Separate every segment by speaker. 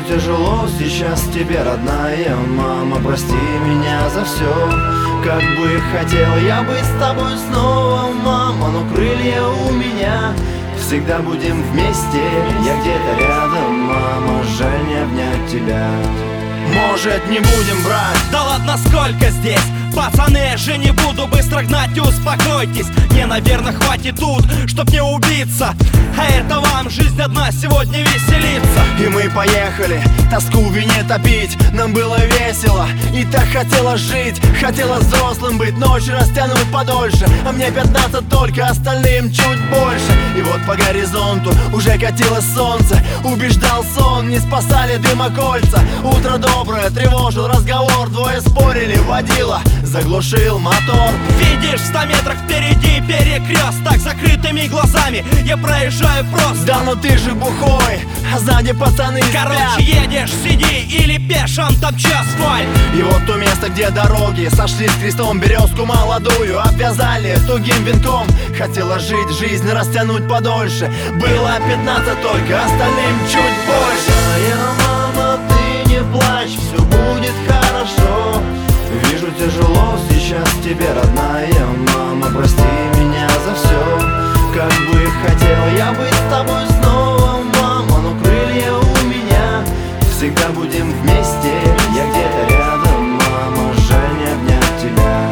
Speaker 1: тяжело сейчас тебе, родная мама. Прости меня за все. Как бы хотел я быть с тобой снова, мама, но крылья у меня. Всегда будем вместе, я где-то рядом, мама. Жаль не обнять тебя. Может, не будем брать?
Speaker 2: Да ладно, сколько здесь? Пацаны, я же не буду быстро гнать, успокойтесь. Мне, наверное, хватит тут, чтоб не убиться. А это вам жизнь одна сегодня веселится.
Speaker 1: И мы поехали, тоску в вине топить. Нам было весело, и так хотела жить. Хотела взрослым быть, ночь растянуть подольше. А мне 15 только, остальным чуть больше. И вот по горизонту уже катилось солнце. Убеждал сон, не спасали дымокольца. Утро доброе, тревожил разговор. Двое спорили, водила, заглушил мотор.
Speaker 2: Видишь, в 100 метрах впереди перекресток. Закрытыми глазами я проезжаю просто.
Speaker 1: Да ну ты же бухой, а сзади пацаны спят.
Speaker 2: Короче, едешь, сиди или пешим, топчи асфальт.
Speaker 1: И вот то место, где дороги сошлись крестом, березку молодую обвязали тугим венком. Хотела жить, жизнь растянуть подольше. Было 15 только, остальным чуть больше. Мама, ты не плачь, все будет хорошо. Вижу, тяжело сейчас тебе, родная мама. Прости меня за все. Как бы хотел я быть с тобой снова, мама, но крылья у меня. Всегда будем вместе, я где-то рядом, мама. Жаль не обнять тебя.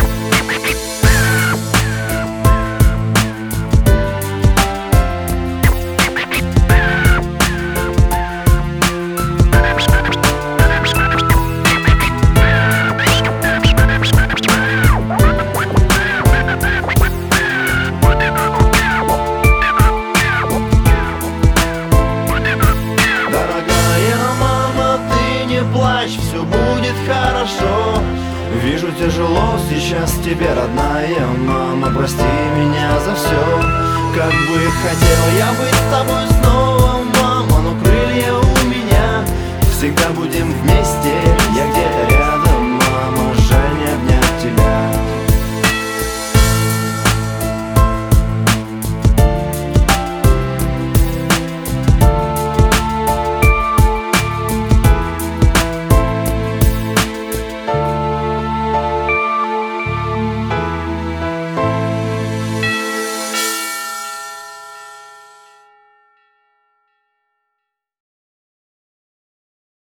Speaker 1: Все будет хорошо. Вижу, тяжело сейчас тебе, родная мама. Прости меня за все. Как бы хотел я быть с тобой снова, мама, но крылья у меня. Всегда будем вместе.